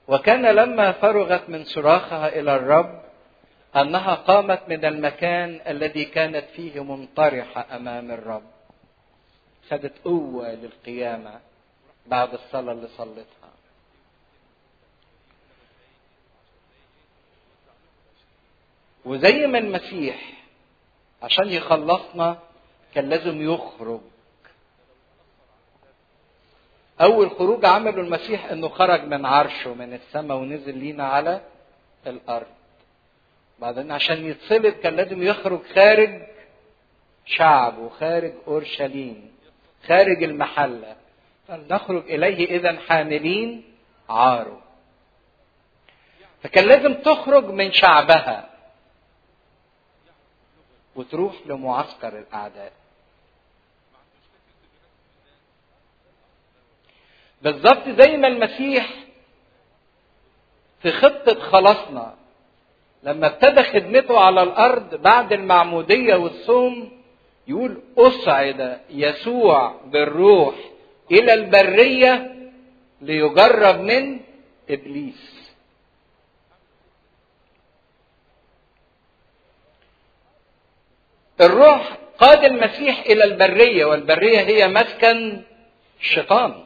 وكان لما فرغت من صراخها إلى الرب أنها قامت من المكان الذي كانت فيه منطرحة أمام الرب. خدت قوة للقيامة بعد الصلاة اللي صلتها. وزي ما المسيح عشان يخلصنا كان لازم يخرج. أول خروج عمله المسيح إنه خرج من عرشه من السماء ونزل لينا على الأرض. بعدين عشان يتصلب كان لازم يخرج خارج شعبه، خارج أورشليم، خارج المحلة. فلنخرج إليه إذا حاملين عاره. فكان لازم تخرج من شعبها وتروح لمعسكر الأعداء. بالظبط زي ما المسيح في خطة خلاصنا لما ابتدى خدمته على الأرض بعد المعمودية والصوم يقول أصعد يسوع بالروح إلى البرية ليجرب من إبليس. الروح قاد المسيح إلى البرية، والبرية هي مسكن الشيطان.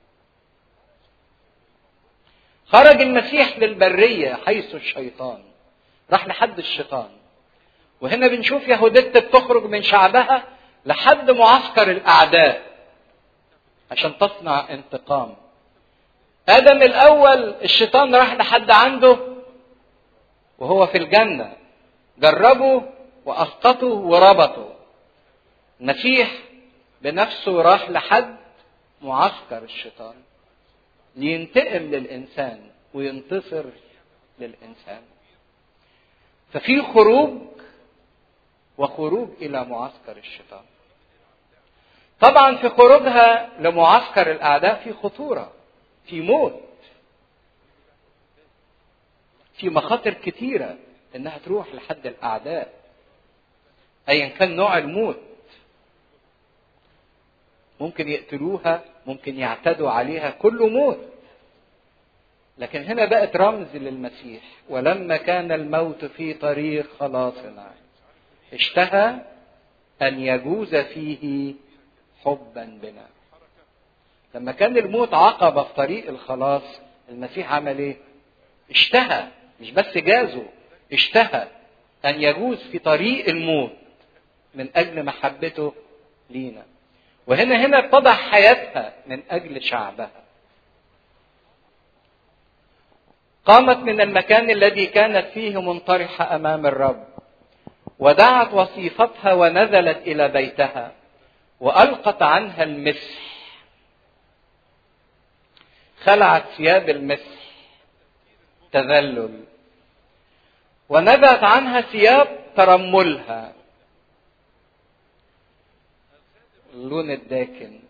خرج المسيح للبرية حيث الشيطان، راح لحد الشيطان. وهنا بنشوف يهودية بتخرج من شعبها لحد معسكر الأعداء عشان تصنع انتقام. آدم الأول الشيطان راح لحد عنده وهو في الجنة، جربه وأسقطه وربطه. المسيح بنفسه راح لحد معسكر الشيطان لينتقم للإنسان وينتصر للإنسان. ففي خروج وخروج إلى معسكر الشيطان. طبعا في خروجها لمعسكر الأعداء في خطورة، في موت، في مخاطر كتيرة إنها تروح لحد الأعداء أيا كان نوع الموت. ممكن يقتلوها، ممكن يعتدوا عليها، كله موت. لكن هنا بقت رمز للمسيح. ولما كان الموت في طريق خلاصنا اشتهى أن يجوز فيه حبا بنا. لما كان الموت عقبة في طريق الخلاص المسيح عمل ايه؟ اشتهى، مش بس جازه، اشتهى أن يجوز في طريق الموت من أجل محبته لينا. وهنا اتضح حياتها من أجل شعبها. قامت من المكان الذي كانت فيه منطرحة أمام الرب ودعت وصيفتها ونزلت إلى بيتها وألقت عنها المسح. خلعت ثياب المسح تذلل ونزعت عنها ثياب ترملها اللون الداكن،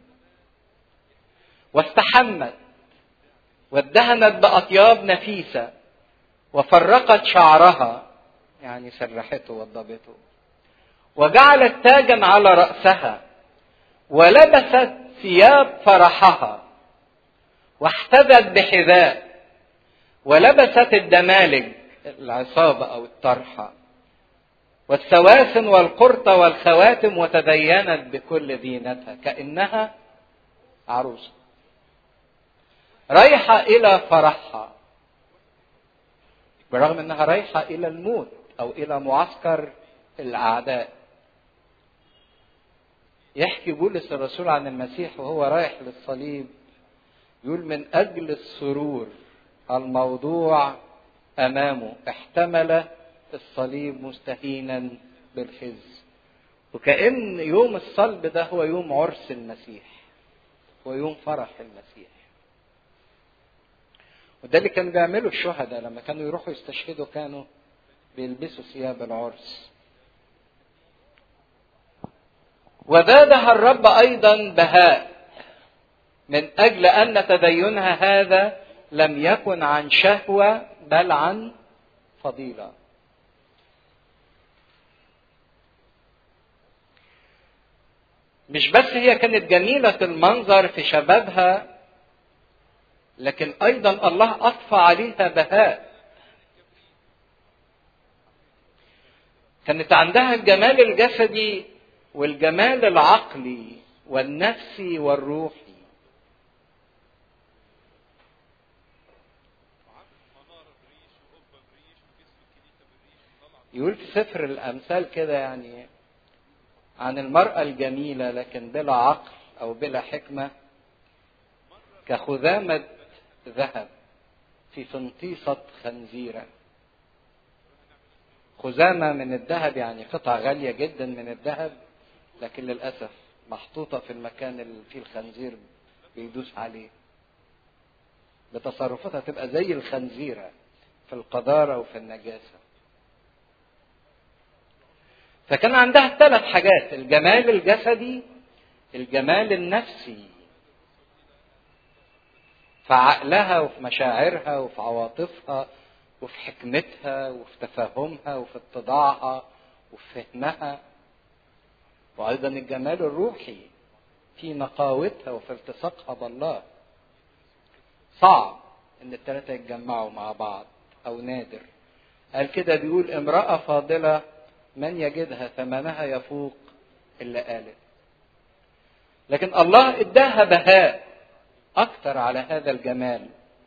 واستحمت وادهنت بأطياب نفيسة وفرقت شعرها يعني سرحته وضبته، وجعلت تاجا على رأسها ولبست ثياب فرحها واحتذت بحذاء ولبست الدمالج العصابة أو الطرحة والسواسن والقرطة والخواتم وتدينت بكل زينتها كأنها عروسة رايحة إلى فرحها، برغم أنها رايحة إلى الموت أو إلى معسكر الأعداء. يحكي بولس الرسول عن المسيح وهو رايح للصليب، يقول من أجل السرور الموضوع أمامه احتمل الصليب مستهينا بالخزي. وكأن يوم الصلب ده هو يوم عرس المسيح ويوم فرح المسيح. وده اللي كانوا بيعملوا الشهداء لما كانوا يروحوا يستشهدوا، كانوا بيلبسوا ثياب العرس. وزادها الرب أيضا بهاء من أجل أن تدينها هذا لم يكن عن شهوة بل عن فضيلة. مش بس هي كانت جميلة المنظر في شبابها لكن ايضا الله اضفى عليها بهاء. كانت عندها الجمال الجسدي والجمال العقلي والنفسي والروحي. يقول في سفر الامثال كده يعني عن المرأة الجميلة لكن بلا عقل او بلا حكمة كخذامة ذهب في فنطيسة خنزيرة. خزامة من الذهب يعني قطعة غالية جدا من الذهب، لكن للأسف محطوطة في المكان اللي فيه الخنزير بيدوس عليه. بتصرفاتها تبقى زي الخنزيرة في القذارة وفي النجاسة. فكان عندها 3 حاجات: الجمال الجسدي، الجمال النفسي في عقلها وفي مشاعرها وفي عواطفها وفي حكمتها وفي تفاهمها وفي اتضاعها وفي فهمها، وأيضا الجمال الروحي في نقاوتها وفي التصاقها بالله. صعب ان ال3 يتجمعوا مع بعض او نادر. قال كده بيقول امرأة فاضلة من يجدها ثمنها يفوق اللي قالت. لكن الله اداها بهاء اكتر على هذا الجمال،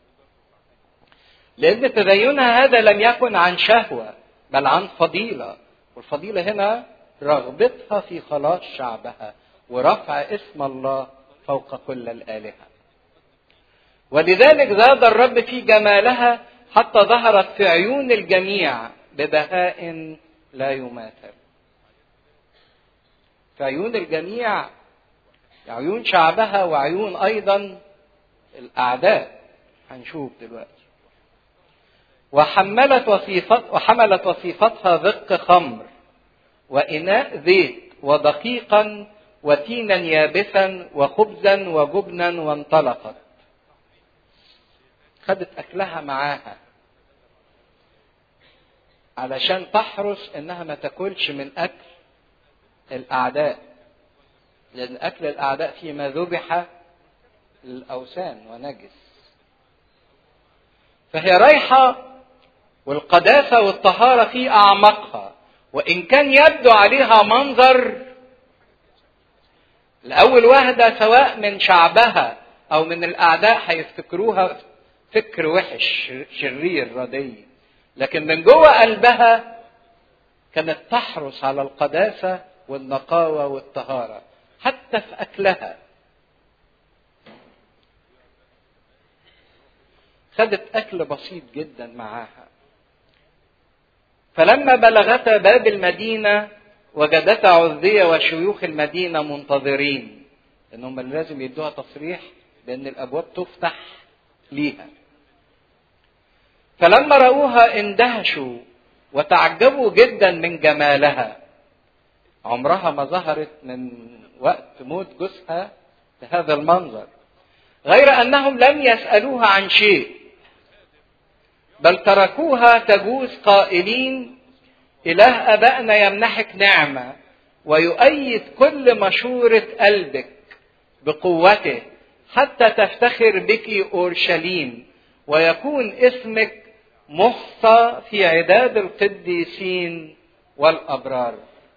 لان تدينها هذا لم يكن عن شهوة بل عن فضيلة. والفضيلة هنا رغبتها في خلاص شعبها ورفع اسم الله فوق كل الآلهة. ولذلك زاد الرب في جمالها حتى ظهرت في عيون الجميع ببهاء لا يماثل. في عيون الجميع، عيون شعبها وعيون ايضا الاعداء. هنشوف دلوقتي. وحملت وصيفتها ذق خمر وإناء زيت ودقيقا وتينا يابسا وخبزا وجبنا وانطلقت. خدت أكلها معاها علشان تحرص إنها ما تاكلش من أكل الأعداء، لأن أكل الأعداء فيما ذبح للأوثان ونجس. فهي رايحة والقداسة والطهارة في أعماقها، وإن كان يبدو عليها منظر لأول وهدة سواء من شعبها أو من الأعداء هيفتكروها فكر وحش شرير ردي، لكن من جوه قلبها كانت تحرص على القداسة والنقاوة والطهارة حتى في أكلها. خدت أكل بسيط جدا معاها. فلما بلغتا باب المدينة وجدتا عزية وشيوخ المدينة منتظرين، لأنهم لازم يدوها تصريح بأن الأبواب تفتح ليها. فلما رأوها اندهشوا وتعجبوا جدا من جمالها. عمرها ما ظهرت من وقت موت جوزها بهذا المنظر، غير أنهم لم يسألوها عن شيء، بل تركوها تجوز قائلين: إله أبائنا يمنحك نعمة ويؤيد كل مشورة قلبك بقوته حتى تفتخر بك أورشليم ويكون اسمك محصى في عداد القديسين والأبرار.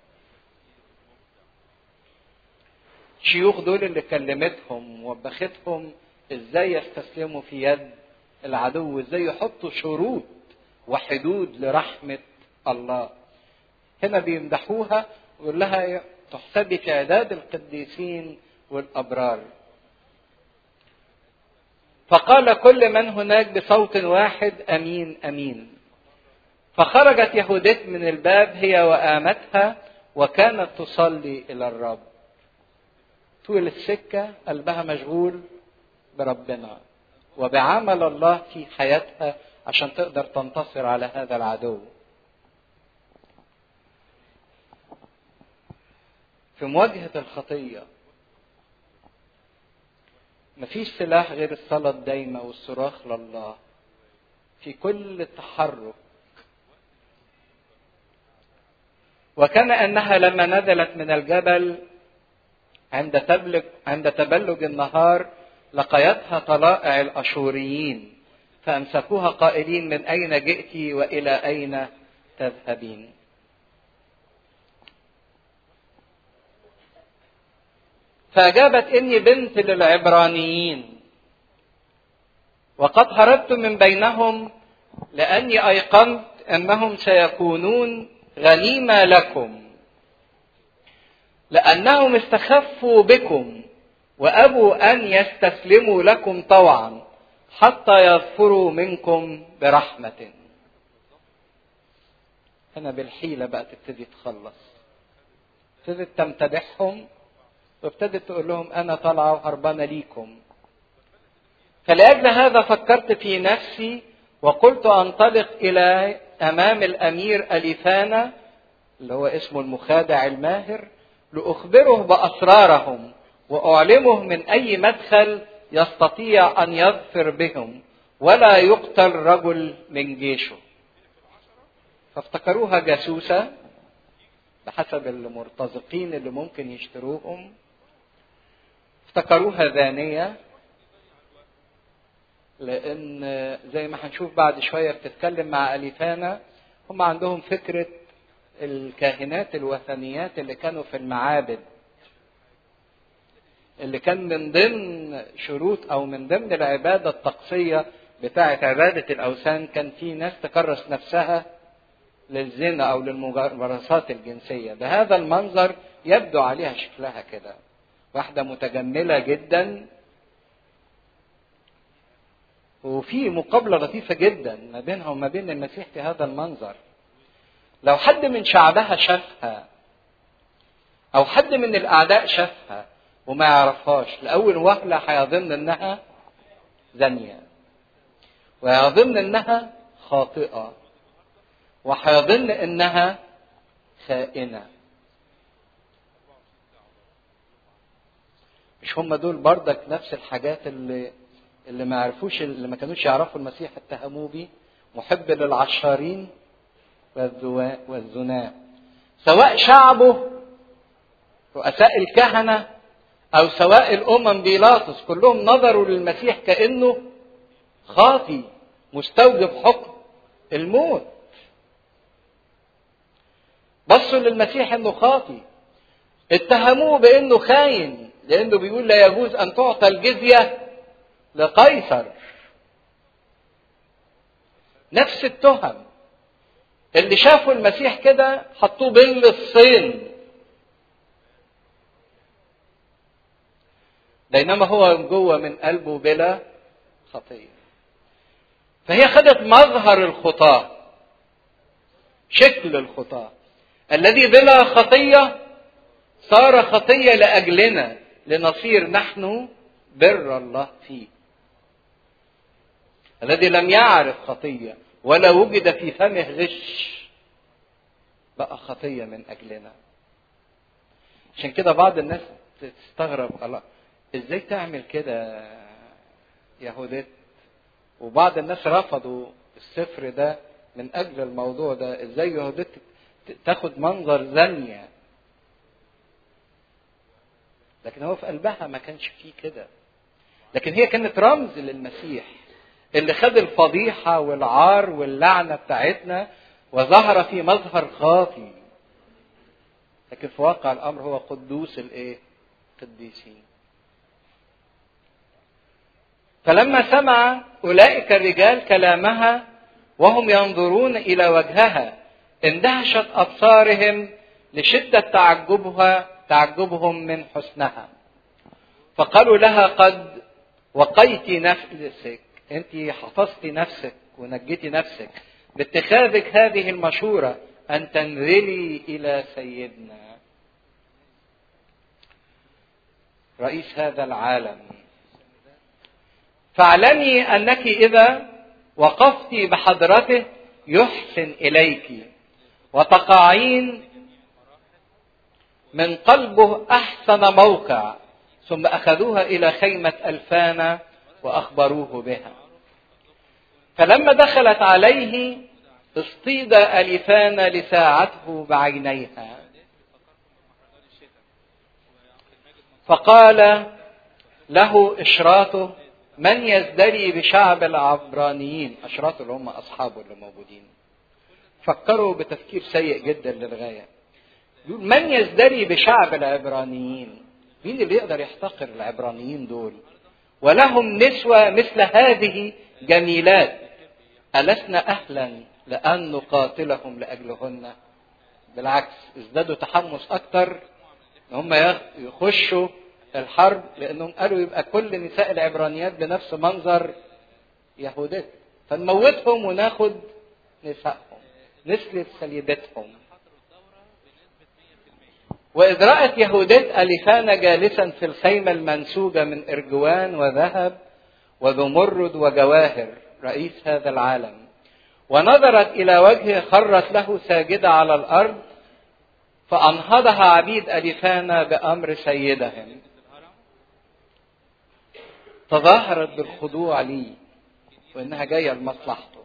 الشيوخ دول اللي كلمتهم ووبختهم ازاي يستسلموا في يد العدو، ازاي يحطوا شروط وحدود لرحمة الله. هنا بيمدحوها ويقول لها تحسبي في عداد القديسين والأبرار. فقال كل من هناك بصوت واحد: أمين أمين. فخرجت يهودت من الباب هي وآمتها وكانت تصلي إلى الرب. طول السكة قلبها مشغول بربنا وبعمل الله في حياتها عشان تقدر تنتصر على هذا العدو. في مواجهة الخطية مفيش سلاح غير الصلاة الدايمة والصراخ لله في كل تحرك. وكان أنها لما نزلت من الجبل عند تبلج النهار لقيتها طلائع الأشوريين فأمسكوها قائلين من أين جئت وإلى أين تذهبين. فأجابت إني بنت للعبرانيين وقد هربت من بينهم لأني أيقنت أنهم سيكونون غنيمة لكم لأنهم استخفوا بكم وأبوا أن يستسلموا لكم طوعا حتى يظفروا منكم برحمة. هنا بالحيلة بقى تبتدي تخلص، ابتدت تمتدحهم وابتدت تقول لهم أنا طالعة وهربانة ليكم. فلأجل هذا فكرت في نفسي وقلت أنطلق إلى أمام الأمير أليفانا اللي هو اسمه المخادع الماهر لأخبره بأسرارهم وأعلمه من أي مدخل يستطيع أن يظفر بهم ولا يقتل رجل من جيشه. فافتكروها جاسوسة بحسب المرتزقين اللي ممكن يشتروهم، افتكروها ذانية لأن زي ما هنشوف بعد شوية بتتكلم مع أليفانا هم عندهم فكرة الكاهنات الوثنيات اللي كانوا في المعابد، اللي كان من ضمن شروط أو من ضمن العبادة الطقسية بتاعة عبادة الأوثان كان في ناس تكرس نفسها للزنا أو للممارسات الجنسية. بهذا المنظر يبدو عليها شكلها كده، واحدة متجملة جدا، وفي مقابلة لطيفة جدا ما بينها وما بين المسيح في هذا المنظر. لو حد من شعبها شافها أو حد من الأعداء شافها وما يعرفهاش لأول وهلة هيظن إنها زانية، وهيظن إنها خاطئة، وهيظن إنها خائنة. مش هم دول بردك نفس الحاجات اللي ما عرفوش، اللي ما كانوش يعرفوا المسيح اتهموه بيه؟ محب للعشارين والزناة. سواء شعبه رؤساء الكهنة أو سواء الأمم بيلاطس كلهم نظروا للمسيح كأنه خاطي مستوجب حكم الموت. بصوا للمسيح انه خاطي، اتهموه بانه خاين لانه بيقول لا يجوز ان تعطى الجزية لقيصر. نفس التهم اللي شافوا المسيح كده حطوه بين الصين، بينما هو جوه من قلبه بلا خطية. فهي خدت مظهر الخطاة، شكل الخطاة الذي بلا خطية صار خطية لأجلنا لنصير نحن بر الله فيه. الذي لم يعرف خطية ولا وجد في فمه غش بقى خطية من أجلنا. عشان كده بعض الناس تستغرب، الله ازاي تعمل كده يهودات؟ وبعض الناس رفضوا السفر ده من أجل الموضوع ده، ازاي يهودات تاخد منظر زانية؟ لكن هو في قلبها ما كانش فيه كده، لكن هي كانت رمز للمسيح اللي خد الفضيحة والعار واللعنة بتاعتنا وظهر في مظهر خاطي، لكن في واقع الأمر هو قدوس قديسين. فلما سمع أولئك الرجال كلامها وهم ينظرون إلى وجهها اندهشت أبصارهم لشدة تعجبهم من حسنها، فقالوا لها قد وقيت نفسك، انت حفظتي نفسك ونجيتي نفسك باتخاذك هذه المشورة أن تنزلي إلى سيدنا رئيس هذا العالم. فاعلمي أنك إذا وقفت بحضرته يحسن إليك وتقعين من قلبه أحسن موقع. ثم أخذوها إلى خيمة ألفانا وأخبروه بها. فلما دخلت عليه اصطيد أليفانا لساعته بعينيها، فقال له إشراطه من يزدري بشعب العبرانيين. أشراطه اللي هم أصحابه اللي موجودين. فكروا بتفكير سيء جدا للغاية. يقول من يزدري بشعب العبرانيين. مين اللي يقدر يحتقر العبرانيين دول؟ ولهم نسوة مثل هذه جميلات، ألسنا أهلا لأن نقاتلهم لأجلهن؟ بالعكس ازدادوا تحمس أكتر ان هم يخشوا الحرب، لأنهم قالوا يبقى كل نساء العبرانيات بنفس منظر يهودات، فنموتهم وناخد نسائهم نسل سيدتهم. وإذ رأت يهودات أليفانا جالسا في الخيمة المنسوجة من إرجوان وذهب وزمرد وجواهر رئيس هذا العالم، ونظرت إلى وجهه خرت له ساجدة على الأرض، فأنهضها عبيد أليفانا بأمر سيدهم. تظاهرت بالخضوع لي وإنها جاية لمصلحته.